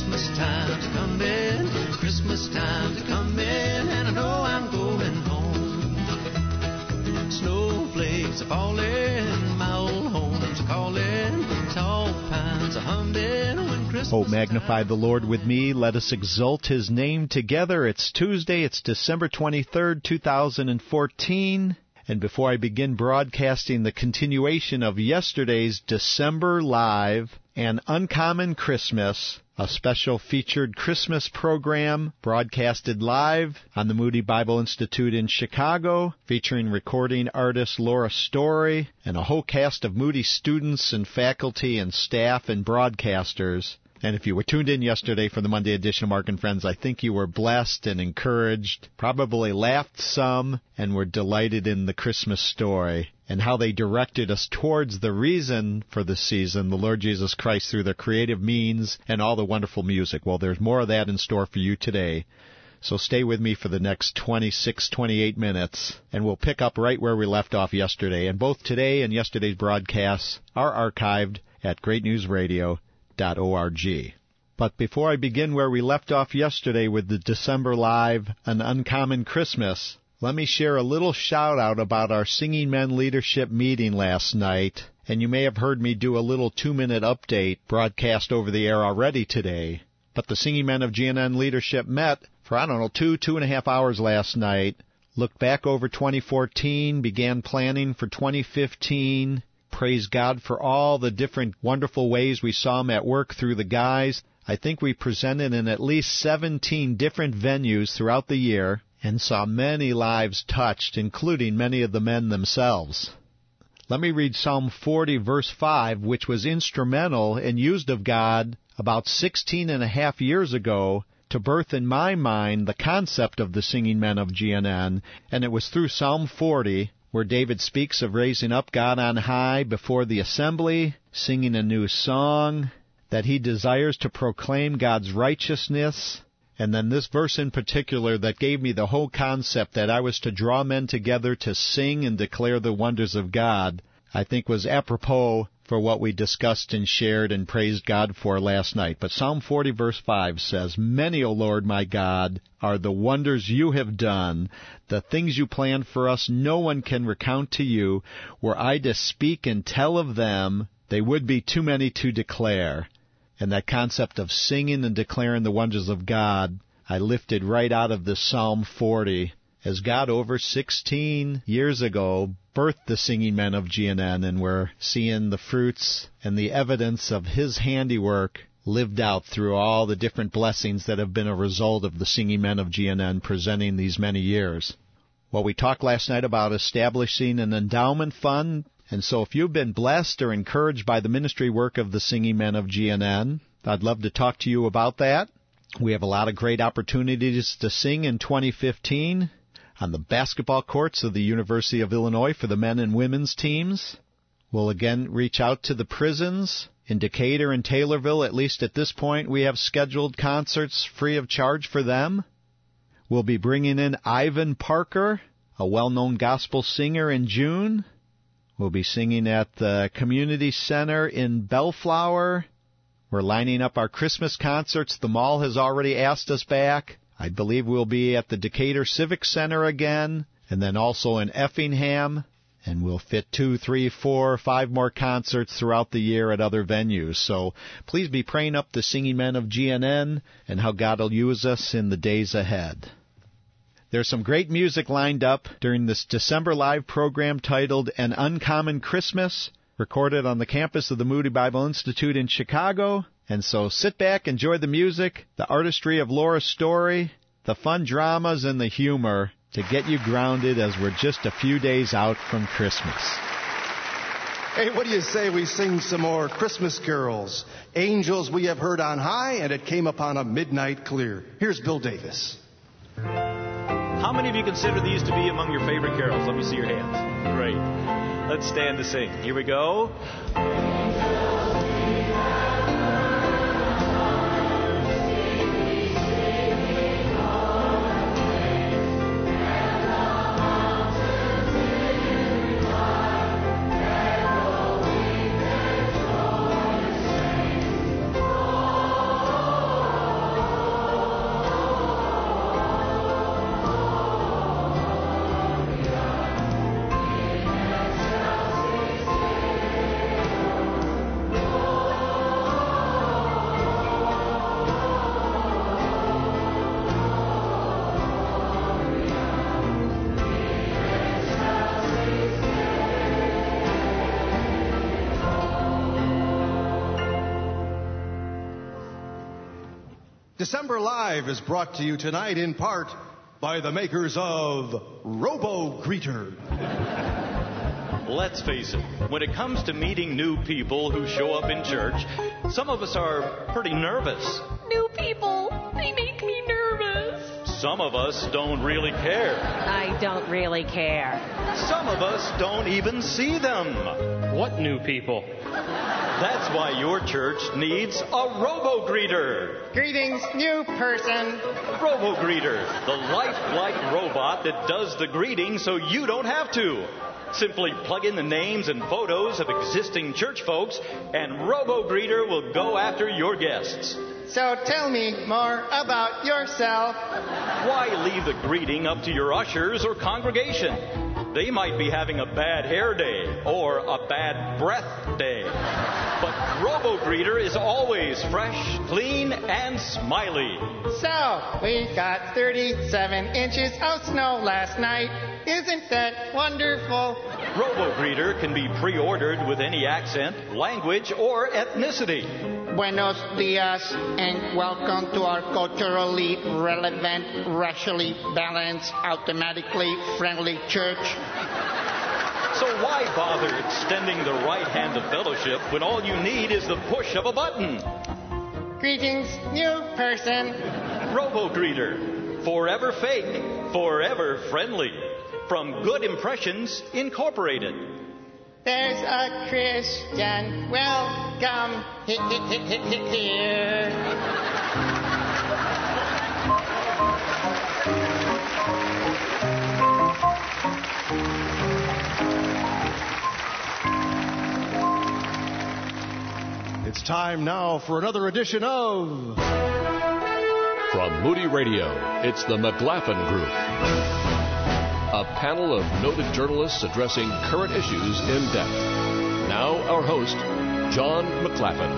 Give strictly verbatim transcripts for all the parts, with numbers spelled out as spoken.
Christmas time's coming, Christmas time's coming, and I know I'm going home. Snowflakes are falling, my old home's calling, tall pines are humming when Christmas. Oh, magnify the Lord with me. Let us exalt His name together. It's Tuesday. It's December twenty-third, two thousand fourteen. And before I begin broadcasting the continuation of yesterday's December Live, An Uncommon Christmas, a special featured Christmas program broadcasted live on the Moody Bible Institute in Chicago, featuring recording artist Laura Story and a whole cast of Moody students and faculty and staff and broadcasters. And if you were tuned in yesterday for the Monday edition of Mark and Friends, I think you were blessed and encouraged, probably laughed some, and were delighted in the Christmas story and how they directed us towards the reason for the season, the Lord Jesus Christ, through their creative means and all the wonderful music. Well, there's more of that in store for you today. So stay with me for the next twenty-six, twenty-eight minutes, and we'll pick up right where we left off yesterday. And both today and yesterday's broadcasts are archived at great news radio dot org. But before I begin where we left off yesterday with the December Live, An Uncommon Christmas, let me share a little shout-out about our Singing Men Leadership meeting last night. And you may have heard me do a little two-minute update broadcast over the air already today. But the Singing Men of G N N Leadership met for, I don't know, two, two and a half hours last night, looked back over twenty fourteen, began planning for twenty fifteen, praise God for all the different wonderful ways we saw Him at work through the guys. I think we presented in at least seventeen different venues throughout the year and saw many lives touched, including many of the men themselves. Let me read Psalm forty, verse five, which was instrumental and used of God about sixteen and a half years ago to birth in my mind the concept of the Singing Men of G N N, and it was through Psalm forty where David speaks of raising up God on high before the assembly, singing a new song, that he desires to proclaim God's righteousness. And then this verse in particular that gave me the whole concept that I was to draw men together to sing and declare the wonders of God, I think was apropos for what we discussed and shared and praised God for last night. But Psalm forty verse five says, "Many, O Lord my God, are the wonders you have done, the things you planned for us no one can recount to you. Were I to speak and tell of them, they would be too many to declare." And that concept of singing and declaring the wonders of God, I lifted right out of this Psalm forty, as God over sixteen years ago birthed the Singing Men of G N N, and we're seeing the fruits and the evidence of His handiwork lived out through all the different blessings that have been a result of the Singing Men of G N N presenting these many years. Well, we talked last night about establishing an endowment fund, and so if you've been blessed or encouraged by the ministry work of the Singing Men of G N N, I'd love to talk to you about that. We have a lot of great opportunities to sing in twenty fifteen. On the basketball courts of the University of Illinois for the men and women's teams. We'll again reach out to the prisons in Decatur and Taylorville. At least at this point, we have scheduled concerts free of charge for them. We'll be bringing in Ivan Parker, a well-known gospel singer, in June. We'll be singing at the Community Center in Bellflower. We're lining up our Christmas concerts. The mall has already asked us back. I believe we'll be at the Decatur Civic Center again, and then also in Effingham, and we'll fit two, three, four, five more concerts throughout the year at other venues. So please be praying up the Singing Men of G N N and how God will use us in the days ahead. There's some great music lined up during this December Live program titled An Uncommon Christmas, recorded on the campus of the Moody Bible Institute in Chicago. And so sit back, enjoy the music, the artistry of Laura's Story, the fun dramas, and the humor to get you grounded as we're just a few days out from Christmas. Hey, what do you say we sing some more Christmas carols? Angels we have heard on high, and it came upon a midnight clear. Here's Bill Davis. How many of you consider these to be among your favorite carols? Let me see your hands. Great. Let's stand to sing. Here we go. December Live is brought to you tonight in part by the makers of Robo-Greeter. Let's face it, when it comes to meeting new people who show up in church, some of us are pretty nervous. New people, they make me nervous. Some of us don't really care. I don't really care. Some of us don't even see them. What new people? That's why your church needs a Robo-Greeter. Greetings, new person. Robo-Greeter, the lifelike robot that does the greeting so you don't have to. Simply plug in the names and photos of existing church folks, and Robo-Greeter will go after your guests. So tell me more about yourself. Why leave the greeting up to your ushers or congregation? They might be having a bad hair day or a bad breath day. But Robo-Greeter is always fresh, clean, and smiley. So, we got thirty-seven inches of snow last night. Isn't that wonderful? Robo-Greeter can be pre-ordered with any accent, language, or ethnicity. Buenos dias and welcome to our culturally relevant, racially balanced, automatically friendly church. So why bother extending the right hand of fellowship when all you need is the push of a button? Greetings, new person. Robo-Greeter, forever fake, forever friendly. From Good Impressions Incorporated. There's a Christian. Welcome hit, hit, hit, hit, hit, here. It's time now for another edition of... From Moody Radio, it's the McLaughlin Group. A panel of noted journalists addressing current issues in depth. Now, our host, John McLaughlin.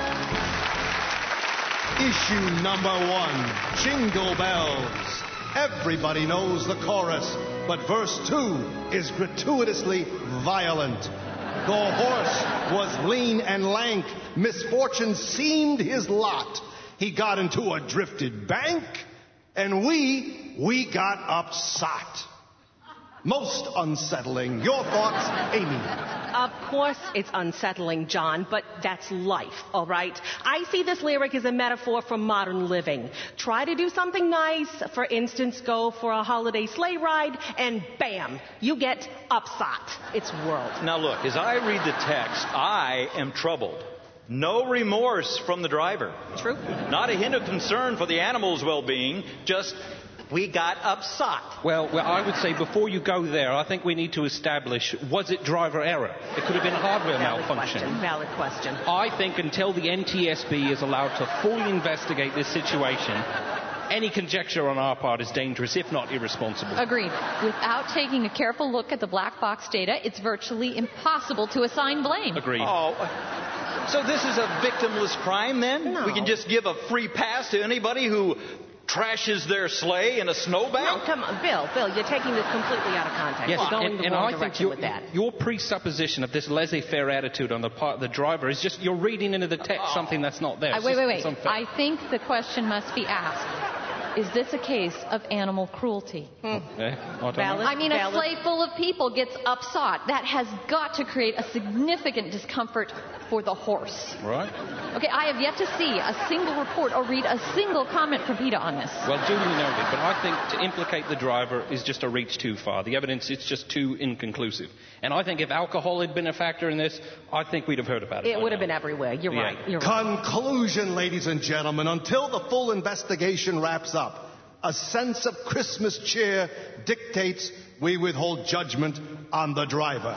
Issue number one, Jingle Bells. Everybody knows the chorus, but verse two is gratuitously violent. The horse was lean and lank. Misfortune seemed his lot. He got into a drifted bank, and we, we got upsot. Most unsettling. Your thoughts, Amy? Of course it's unsettling, John, but that's life, all right? I see this lyric as a metaphor for modern living. Try to do something nice, for instance, go for a holiday sleigh ride, and bam, you get upsot. It's world. Now look, as I read the text, I am troubled. No remorse from the driver. True. Not a hint of concern for the animal's well-being, just... we got upsot. Well, well, I would say before you go there, I think we need to establish, was it driver error? It could have been hardware Valid malfunction. Question. Valid question. I think until the N T S B is allowed to fully investigate this situation, any conjecture on our part is dangerous, if not irresponsible. Agreed. Without taking a careful look at the black box data, it's virtually impossible to assign blame. Agreed. Oh, so this is a victimless crime then? No. We can just give a free pass to anybody who trashes their sleigh in a snowbank? No, come on, Bill, Bill, you're taking this completely out of context. Yes, You're going and, the and wrong I think direction your, with that. your presupposition of this laissez-faire attitude on the part of the driver is just you're reading into the text something that's not there. Uh, It's wait, just- wait, it's wait. unfair. I think the question must be asked. Is this a case of animal cruelty? Okay, I don't Valid. know. I mean, a Valid. sleigh full of people gets upsot. That has got to create a significant discomfort for the horse. Right. Okay, I have yet to see a single report or read a single comment from PETA on this. Well, duly noted, but I think to implicate the driver is just a reach too far. The evidence is just too inconclusive. And I think if alcohol had been a factor in this, I think we'd have heard about it. It by would have now. been everywhere. You're Yeah. right. You're right. Conclusion, ladies and gentlemen. Until the full investigation wraps up, a sense of Christmas cheer dictates we withhold judgment on the driver.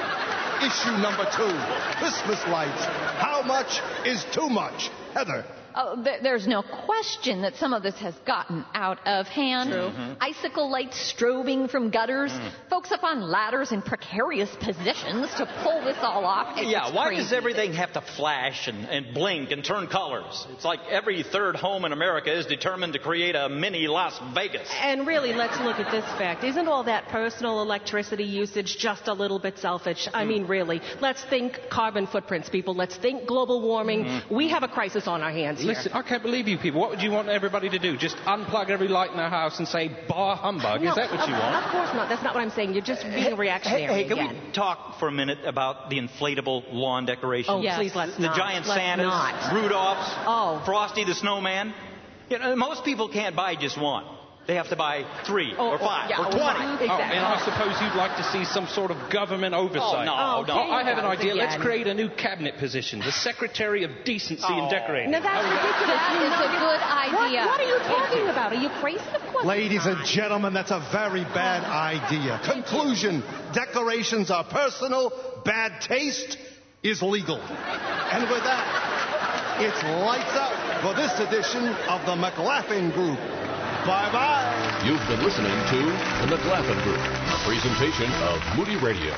Issue number two, Christmas lights. How much is too much? Heather. Oh, th- there's no question that some of this has gotten out of hand. True. Mm-hmm. Icicle lights strobing from gutters, mm. folks up on ladders in precarious positions to pull this all off. It's Yeah, why crazy. does everything have to flash and, and blink and turn colors? It's like every third home in America is determined to create a mini Las Vegas. And really, let's look at this fact. Isn't all that personal electricity usage just a little bit selfish? I mean, really. Let's think carbon footprints, people. Let's think global warming. Mm-hmm. We have a crisis on our hands. here. Listen, I can't believe you people. What would you want everybody to do? Just unplug every light in their house and say, bah humbug? No, Is that what you of, want? Of course not. That's not what I'm saying. You're just being reactionary Hey, hey, can again. we talk for a minute about the inflatable lawn decorations? Oh, yes. please let's The not. giant Let's Santas, not. Rudolphs, Oh. Frosty the Snowman. You know, most people can't buy just one. They have to buy three Oh, or five yeah, or oh, twenty. right. Exactly. Oh, and I suppose you'd like to see some sort of government oversight. Oh, no, no. I have an Goes idea. Let's again. create a new cabinet position, the Secretary of Decency Oh. and Decorating. Now, that's How is ridiculous. That You is know- a good idea. What, what are you talking about? Are you crazy? Of course Ladies not. and gentlemen, that's a very bad idea. Conclusion. Decorations are personal. Bad taste is legal. And with that, it's lights out for this edition of the McLaughlin Group. Bye-bye. You've been listening to The McLaughlin Group, a presentation of Moody Radio.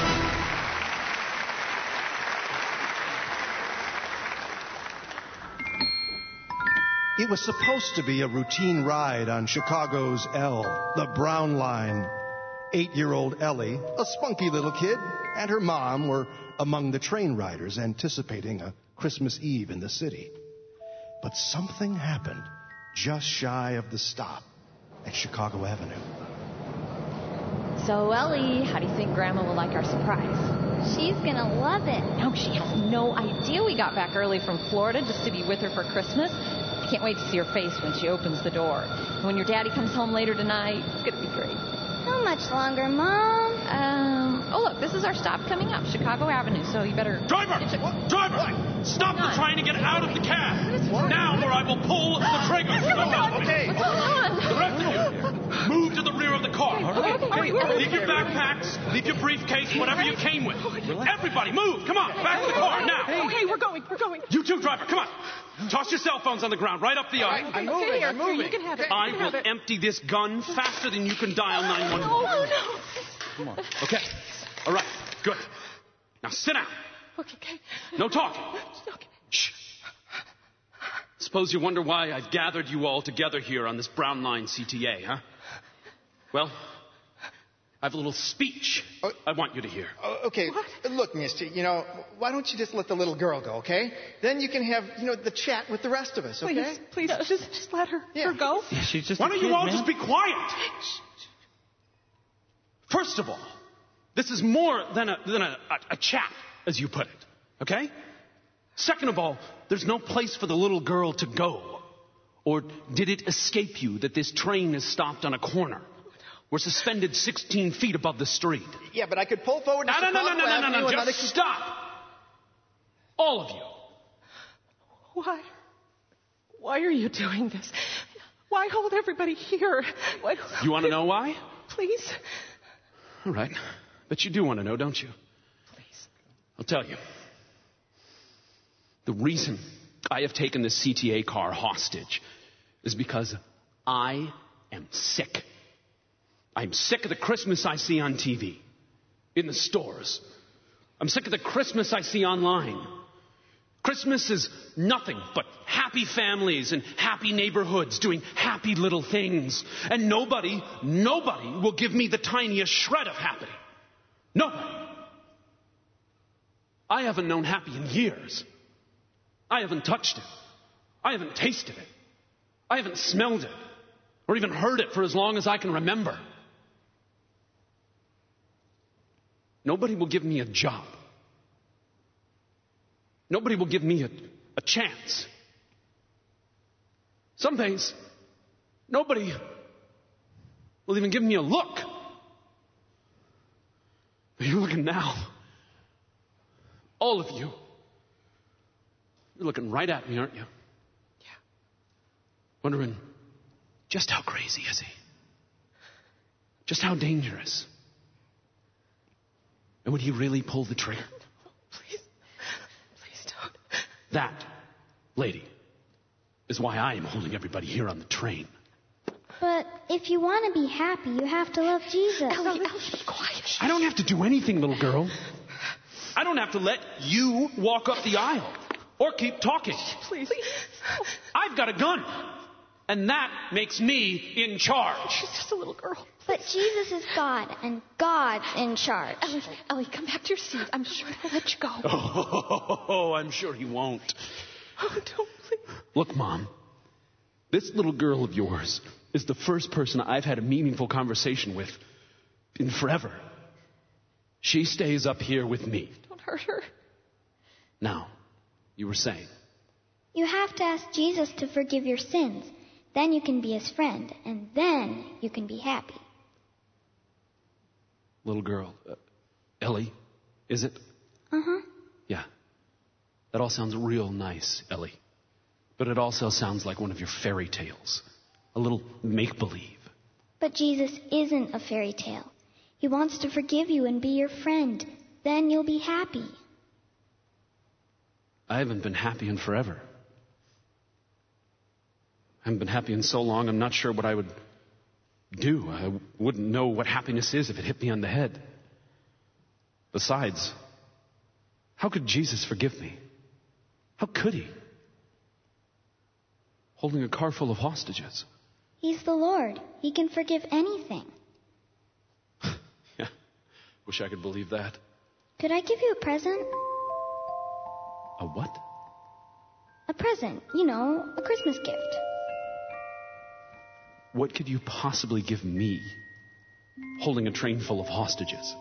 It was supposed to be a routine ride on Chicago's L, the Brown Line. Eight-year-old Ellie, a spunky little kid, and her mom were among the train riders anticipating a Christmas Eve in the city. But something happened just shy of the stop at Chicago Avenue. So, Ellie, how do you think Grandma will like our surprise? She's gonna love it. No, she has no idea we got back early from Florida just to be with her for Christmas. I can't wait to see her face when she opens the door. And when your daddy comes home later tonight, it's gonna be great. How much longer, Mom? Um, oh, look, this is our stop coming up, Chicago Avenue, so you better... Driver! Driver! Stop the trying to get out of the cab! Now or I will pull the trigger! Okay. What's going on? The rest of you, move to the rear of the car. Okay, okay. Leave your backpacks, leave your briefcase, whatever you came with. Everybody, move! Come on, back to the car, now! Okay, we're going, we're going. You too, driver, come on! Toss your cell phones on the ground, right up the aisle. I'm moving, here, I'm moving. You can have it. I You can will have it. empty this gun faster than you can dial nine one one. Oh, no. Come on. Okay. All right. Good. Now sit down. Okay, okay. No talking. Okay. Shh. Suppose you wonder why I've gathered you all together here on this Brown Line C T A, huh? Well, I have a little speech I want you to hear. Oh, okay, look, mister, you know, why don't you just let the little girl go, okay? Then you can have, you know, the chat with the rest of us, okay? Please, please, just, just let her, Yeah. her go. She's just Why a don't kid, you all man. just be quiet? First of all, this is more than a, than a, a, a chat, as you put it, okay? Second of all, there's no place for the little girl to go. Or did it escape you that this train is stopped on a corner? We're suspended sixteen feet above the street. Yeah, but I could pull forward to No, no, no, no, Chicago no, no, no, Avenue no, another- just stop. All of you. Why? Why are you doing this? Why hold everybody here? Why, You want to know why? Please? All right. But you do want to know, don't you? Please. I'll tell you. The reason I have taken this C T A car hostage is because I am sick. I'm sick of the Christmas I see on T V, in the stores. I'm sick of the Christmas I see online. Christmas is nothing but happy families and happy neighborhoods doing happy little things. And nobody, nobody will give me the tiniest shred of happy. Nobody. I haven't known happy in years. I haven't touched it. I haven't tasted it. I haven't smelled it or even heard it for as long as I can remember. Nobody will give me a job. Nobody will give me a, a chance. Some days, nobody will even give me a look. But you're looking now. All of you. You're looking right at me, aren't you? Yeah. Wondering, just how crazy is he? Just how dangerous? And would he really pull the trigger? Please. Please don't. That, lady, is why I am holding everybody here on the train. But if you want to be happy, you have to love Jesus. Ellie, Ellie, be quiet. I don't have to do anything, little girl. I don't have to let you walk up the aisle or keep talking. Please. I've got a gun, and that makes me in charge. She's just a little girl. But Jesus is God, and God's in charge. Ellie, Ellie, come back to your seat. I'm sure he'll let you go. Oh, I'm sure he won't. Oh, don't please. Look, Mom, this little girl of yours is the first person I've had a meaningful conversation with in forever. She stays up here with me. Don't hurt her. Now, you were saying? You have to ask Jesus to forgive your sins. Then you can be his friend, and then you can be happy. Little girl, uh, Ellie, is it? Uh-huh. Yeah. That all sounds real nice, Ellie. But it also sounds like one of your fairy tales. A little make-believe. But Jesus isn't a fairy tale. He wants to forgive you and be your friend. Then you'll be happy. I haven't been happy in forever. I haven't been happy in so long, I'm not sure what I would do. I wouldn't know what happiness is if it hit me on the head. Besides, how could Jesus forgive me? How could he? Holding a car full of hostages. He's the Lord. He can forgive anything. Yeah, wish I could believe that. Could I give you a present? A what? A present. You know, a Christmas gift. What could you possibly give me, holding a train full of hostages?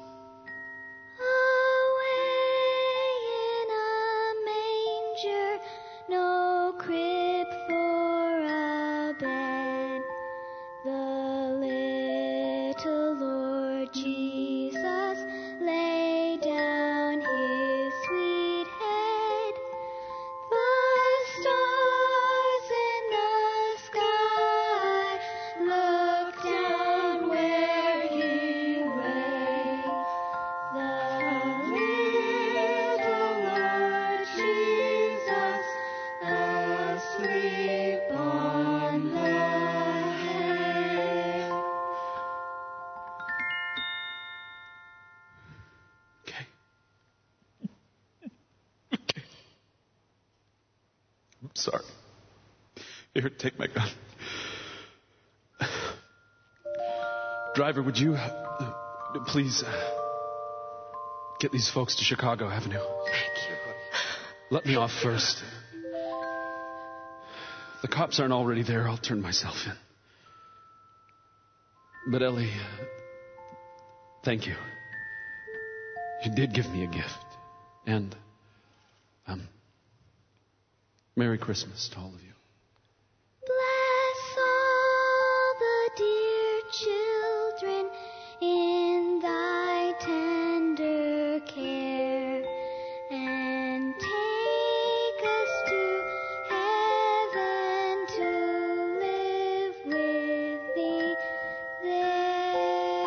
Sorry. Here, take my gun. Driver, would you uh, please uh, get these folks to Chicago Avenue? Thank you. Let me off first. If the cops aren't already there, I'll turn myself in. But Ellie, uh, thank you. You did give me a gift. And, um, Merry Christmas to all of you. Bless all the dear children in thy tender care, and take us to heaven to live with thee there.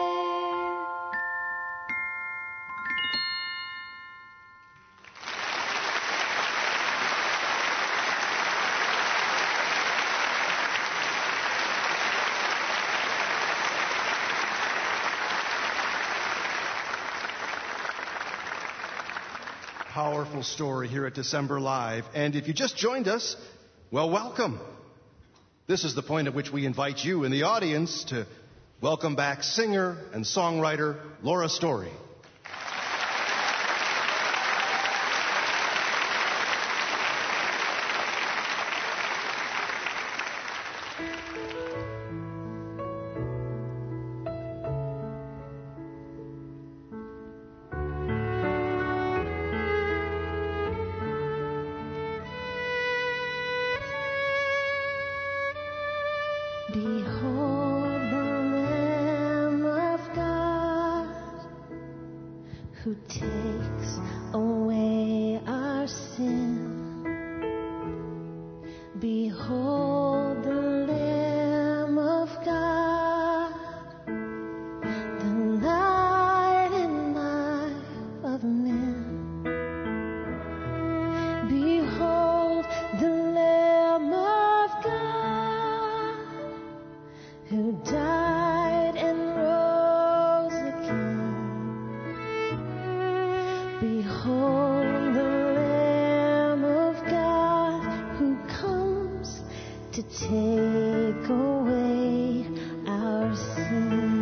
Powerful story here at December Live. And if you just joined us, well, welcome. This is the point at which we invite you in the audience to welcome back singer and songwriter Laura Story. Behold the Lamb of God, who takes away our sin. Behold the Lamb of God, the light and life of men. Behold the Lamb of God, who died and rose again. Behold the Lamb of God, who comes to take away our sin.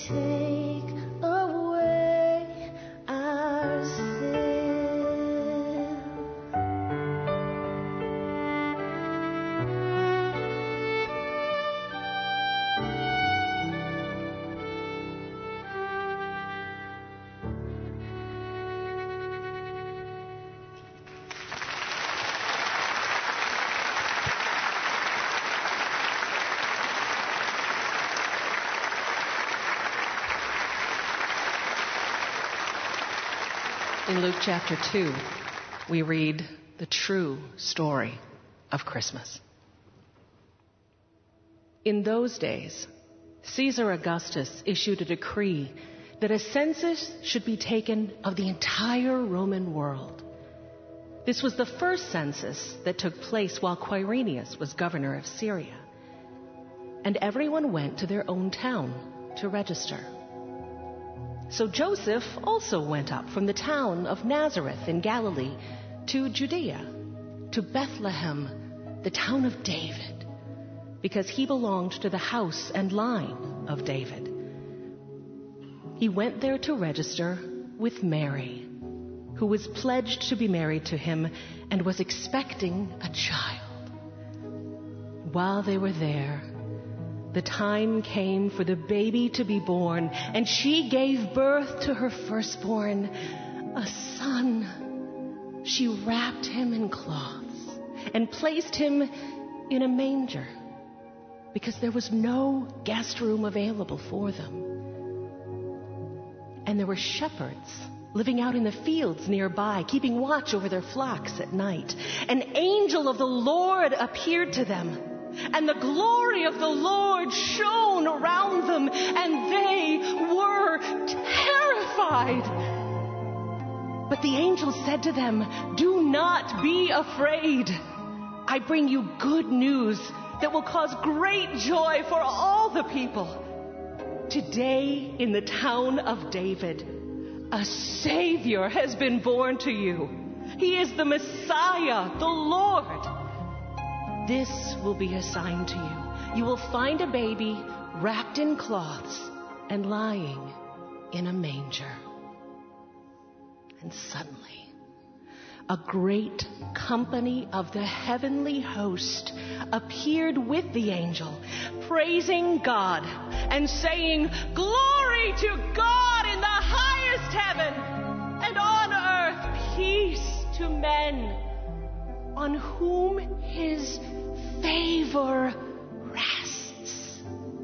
take away our sin. In Luke chapter two, we read the true story of Christmas. In those days, Caesar Augustus issued a decree that a census should be taken of the entire Roman world. This was the first census that took place while Quirinius was governor of Syria. And everyone went to their own town to register. So Joseph also went up from the town of Nazareth in Galilee to Judea, to Bethlehem, the town of David, because he belonged to the house and line of David. He went there to register with Mary, who was pledged to be married to him and was expecting a child. While they were there, the time came for the baby to be born, and she gave birth to her firstborn, a son. She wrapped him in cloths and placed him in a manger because there was no guest room available for them. And there were shepherds living out in the fields nearby, keeping watch over their flocks at night. An angel of the Lord appeared to them, and the glory of the Lord shone around them, and they were terrified. But the angel said to them, "Do not be afraid. I bring you good news that will cause great joy for all the people. Today, in the town of David, a Savior has been born to you. He is the Messiah, the Lord. This will be a sign to you. You will find a baby wrapped in cloths and lying in a manger." And suddenly, a great company of the heavenly host appeared with the angel, praising God and saying, "Glory to God in the highest heaven, and on earth peace to men on whom his favor rests."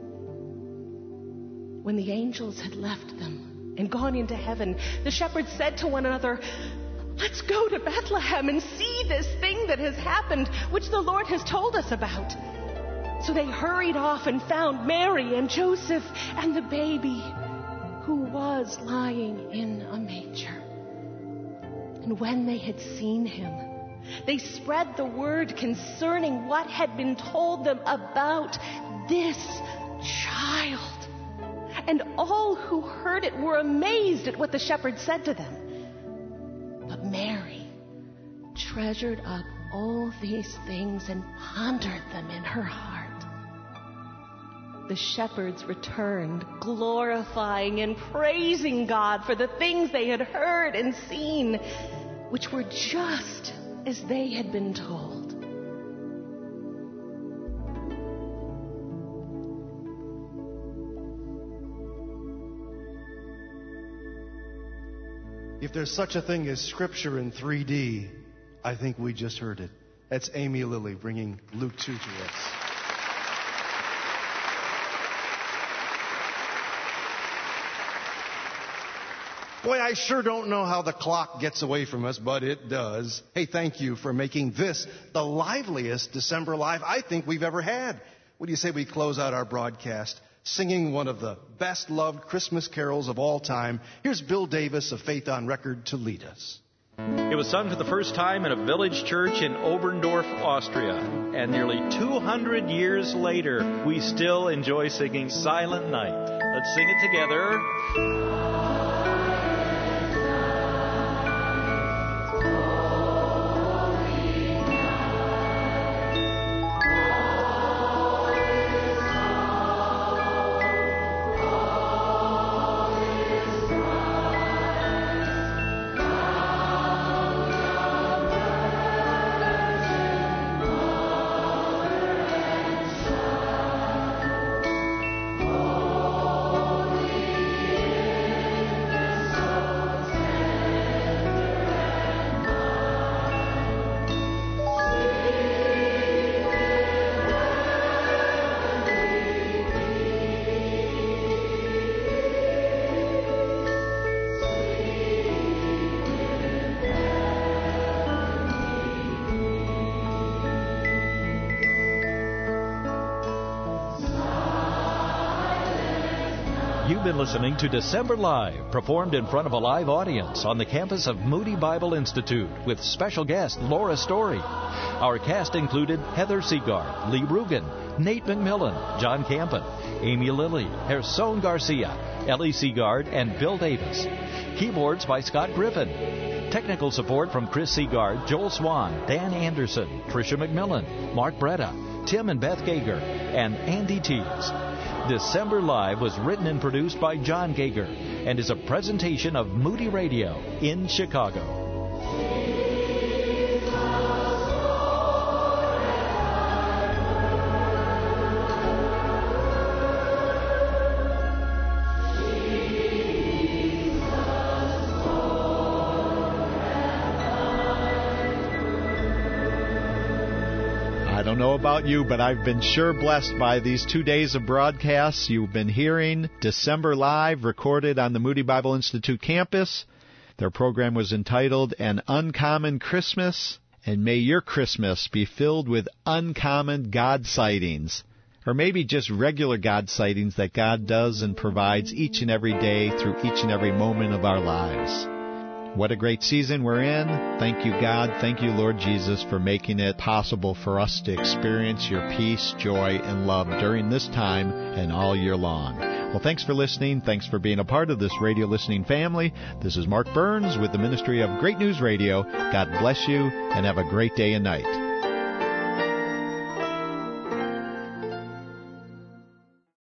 When the angels had left them and gone into heaven, the shepherds said to one another, "Let's go to Bethlehem and see this thing that has happened, which the Lord has told us about." So they hurried off and found Mary and Joseph and the baby, who was lying in a manger. And when they had seen him, they spread the word concerning what had been told them about this child. And all who heard it were amazed at what the shepherds said to them. But Mary treasured up all these things and pondered them in her heart. The shepherds returned, glorifying and praising God for the things they had heard and seen, which were just as they had been told. If there's such a thing as Scripture in three D, I think we just heard it. That's Amy Lilly bringing Luke two to us. Boy, I sure don't know how the clock gets away from us, but it does. Hey, thank you for making this the liveliest December Live I think we've ever had. What do you say we close out our broadcast singing one of the best-loved Christmas carols of all time? Here's Bill Davis of Faith on Record to lead us. It was sung for the first time in a village church in Oberndorf, Austria. And nearly two hundred years later, we still enjoy singing Silent Night. Let's sing it together. You've been listening to December Live, performed in front of a live audience on the campus of Moody Bible Institute with special guest Laura Story. Our cast included Heather Seagard, Lee Rugen, Nate McMillan, John Campen, Amy Lilly, Gerson Garcia, Ellie Seagard, and Bill Davis. Keyboards by Scott Griffin. Technical support from Chris Seagard, Joel Swan, Dan Anderson, Tricia McMillan, Mark Bretta, Tim and Beth Gager, and Andy Tees. December Live was written and produced by John Gager and is a presentation of Moody Radio in Chicago. I don't know about you, but I've been sure blessed by these two days of broadcasts. You've been hearing December Live, recorded on the Moody Bible Institute campus. Their program was entitled An Uncommon Christmas, and may your Christmas be filled with uncommon God sightings, or maybe just regular God sightings that God does and provides each and every day through each and every moment of our lives. What a great season we're in. Thank you, God. Thank you, Lord Jesus, for making it possible for us to experience your peace, joy, and love during this time and all year long. Well, thanks for listening. Thanks for being a part of this radio listening family. This is Mark Burns with the Ministry of Great News Radio. God bless you, and have a great day and night.